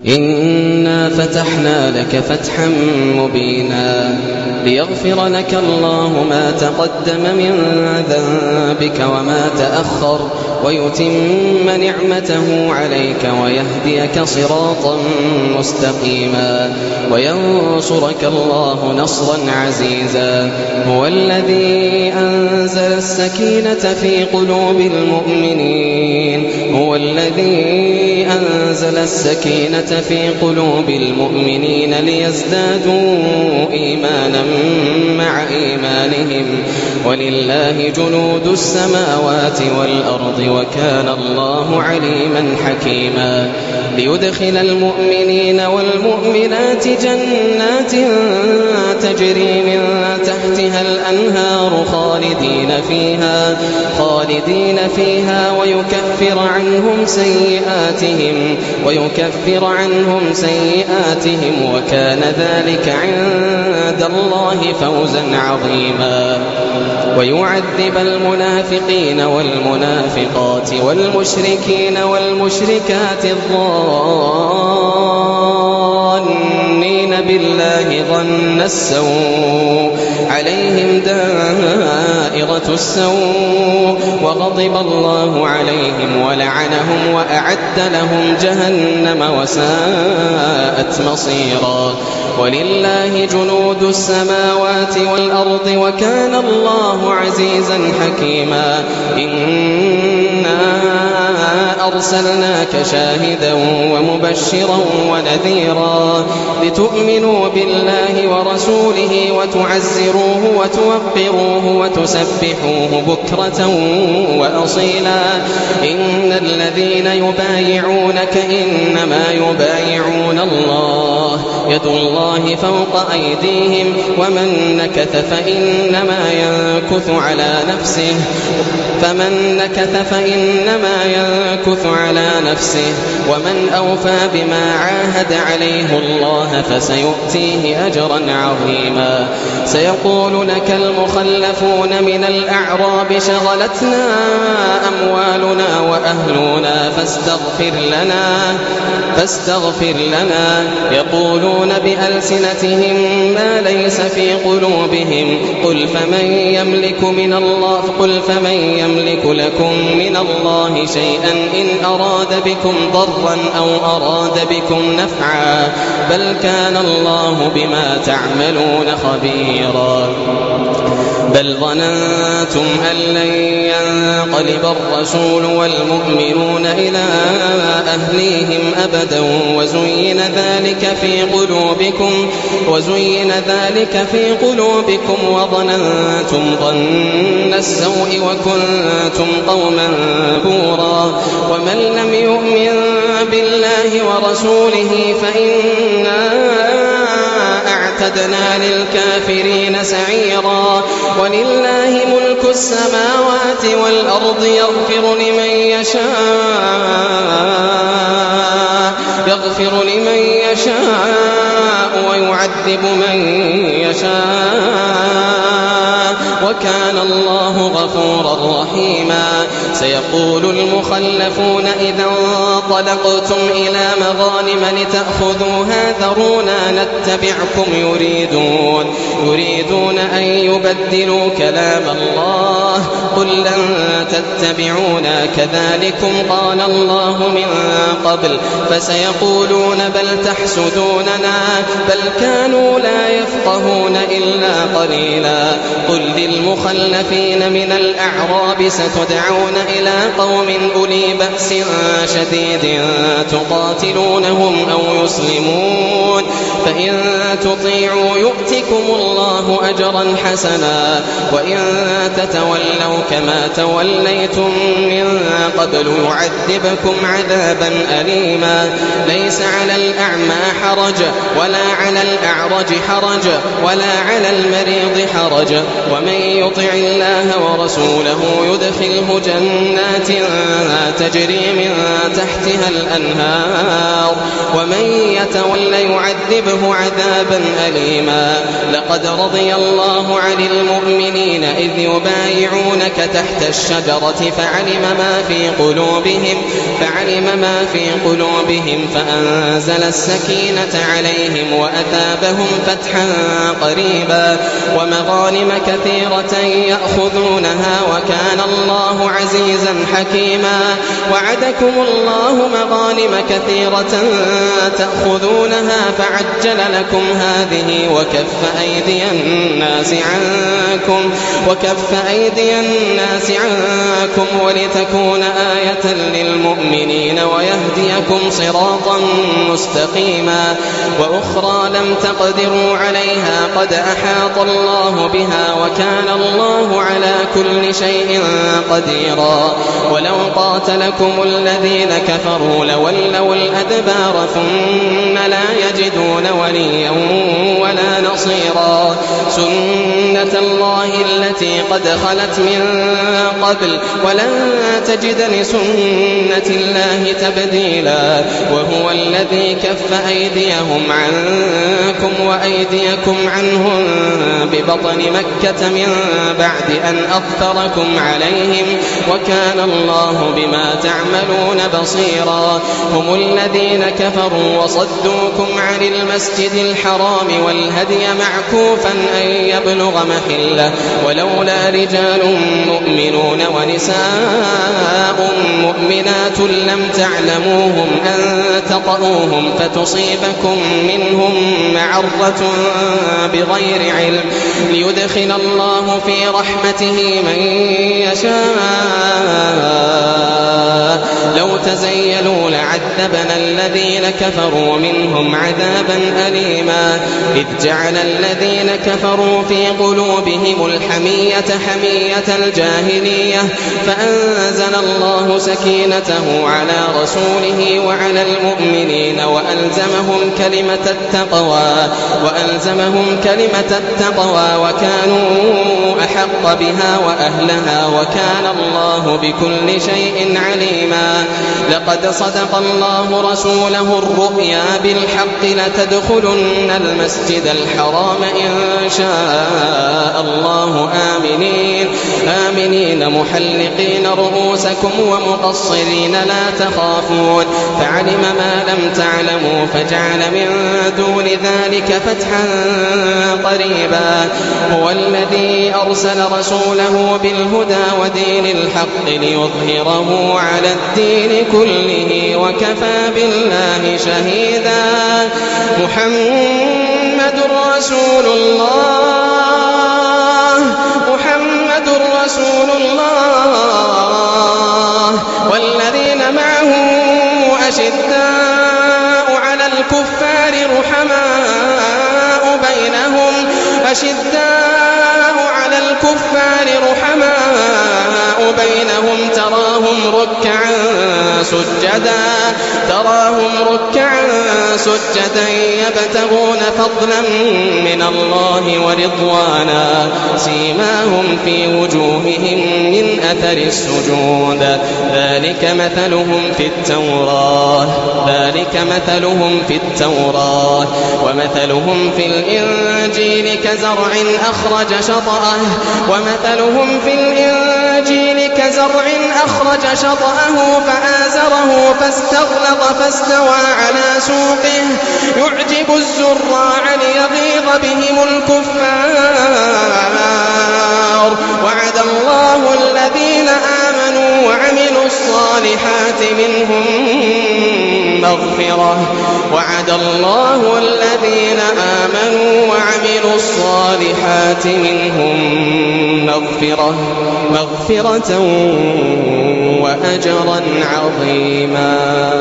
إنا فتحنا لك فتحا مبينا ليغفر لك الله ما تقدم من ذنبك وما تأخر ويتم نعمته عليك ويهديك صراطا مستقيما وينصرك الله نصرا عزيزا. هو الذي أنزل السكينة في قلوب المؤمنين في قلوب المؤمنين ليزدادوا إيمانا مع إيمانهم ولله جنود السماوات والأرض وكان الله عليما حكيما. ليدخل المؤمنين والمؤمنات جنات تجري من تحتها الأنهار خالدين فيها ويكفر عنهم سيئاتهم وكان ذلك عند الله فوزا عظيما. ويعذب المنافقين والمنافقات والمشركين والمشركات الظانين بالله ظن السوء عليهم دائرة السوء وغضب الله عليهم ولعنهم وأعد لهم جهنم وساءت مصيرا. ولله جنود السماوات والأرض وكان الله عزيزا حكيما. إنا أرسلناك شاهدا ومبشرا ونذيرا لتؤمنوا بالله ورسوله وتعزروه وتوقروه وتسبحوه بكرة وأصيلا. إن الذين يبايعونك إنما يبايعون الله يد الله فوق أيديهم ومن نكث فإنما ينكث على نفسه ومن أوفى بما عاهد عليه الله فسيؤتيه أجرا عظيما. سيقول لك المخلفون من الأعراب شغلتنا أموالنا وأهلنا فاستغفر لنا يقولون بألسنتهم ما ليس في قلوبهم قل فمن يملك لكم من الله شيئا إن أراد بكم ضرا أو أراد بكم نفعا بل كان الله بما تعملون خبيرا. بل ظننتم أن لن ينقلب الرسول والمؤمنون إلى أهليهم أبدا وزين ذلك في قلوبكم وظننتم ظن السوء وكنتم قوما بورا. ومن لم يؤمن بالله ورسوله فإنا أعتدنا للكافرين سعيرا. ولله ملك السماوات والأرض يغفر لمن يشاء ويعذب من يشاء وكان الله غفورا رحيما. سيقول المخلفون إذا انطلقتم إلى مغانم لتأخذوها ذرونا نتبعكم يريدون أن يبدلوا كلام الله قل لن تتبعونا كذلكم قال الله من قبل فسيقولون بل تحسدوننا بل كانوا لا يفقهون إلا قليلا. قل للمخلفين من الأعراب ستدعون إلى قوم أولي بأس شديد تقاتلونهم أو يسلمون فإن تطيعوا يؤتكم الله أجرا حسنا وإن تتولوا كما توليتم من قبل يعذبكم عذابا أليما. ليس على الأعمى حرج ولا على الأعرج حرج ولا على المريض حرج ومن يطع الله ورسوله يدخله جنات تجري من تحتها الأنهار ومن يتول يعذبه عذابا أليما. لقد رضي الله عن المؤمنين إذ يبايعونك تحت الشجرة فعلم ما في قلوبهم فأنزل السكينة عليهم وأثابهم فتحا قريبا ومغانم كثيرة يأخذونها وكان الله عزيزا حكيما. وعدكم الله مغانم كثيرة تأخذونها فعجل لكم هذه وكف أيدي الناس عنكم ولتكون آية للمؤمنين ويهديكم صراطا مستقيما. وأخرى لم تقدروا عليها قد أحاط الله بها وكان الله على كل شيء قديرا. ولو قاتلكم الذين كفروا لولوا الأدبار ثم لا يجدون وليا ولا نصيرا. سنة الله التي قد خلت من قبل ولن تجد لسنة الله تبديلا. وهو الذي كف أيديهم عنكم وأيديكم عنهم ببطن مكة من بعد أن أظفركم عليهم وكان الله بما تعملون بصيرا. هم الذين كفروا وصدوكم عن المسجد الحرام والهدي معكوفا أن يبلغ محله ولولا رجال مؤمنون ونساء مؤمنات لم تعلموهم أن تطؤوهم فتصيبكم منهم معرة بغير علم ليدخل الله في رحمته من يشاء. لو تزيلوا لعذبنا الذين كفروا منهم عذابا أليما. إذ جعل الذين كفروا في قلوبهم الحمية حمية الجاهلية فأنزل الله سكينته على رسوله وعلى المؤمنين وألزمهم كلمة التقوى وكانوا أحق بها وأهلها وكان الله بكل شيء عليما. لقد صدق الله رسوله الرؤيا بالحق لتدخلن المسجد الحرام إن شاء الله آمنين محلقين رؤوسكم ومقصرين لا تخافون فعلم ما لم تعلموا فجعل من دون ذلك فتحا قريبا. هو الذي أرسل رسوله بالهدى ودين الحق ليظهره على الدين كله وكفى بالله شهيدا. محمد رسول الله والذين معه أشداء على الكفار رحماء بينهم تراهم ركعا سجدا يبتغون فضلا من الله ورضوانا سيماهم في وجوههم من أثر السجود ذلك مثلهم في التوراة ومثلهم في الإنجيل كزرع أخرج شطأه فآزره فاستغلظ فاستوى على سوقه يعجب الزراع ليغيظ بهم الكفار. وعد الله الذين آمنوا وعملوا الصالحات منهم مغفرة وأجرا عظيما.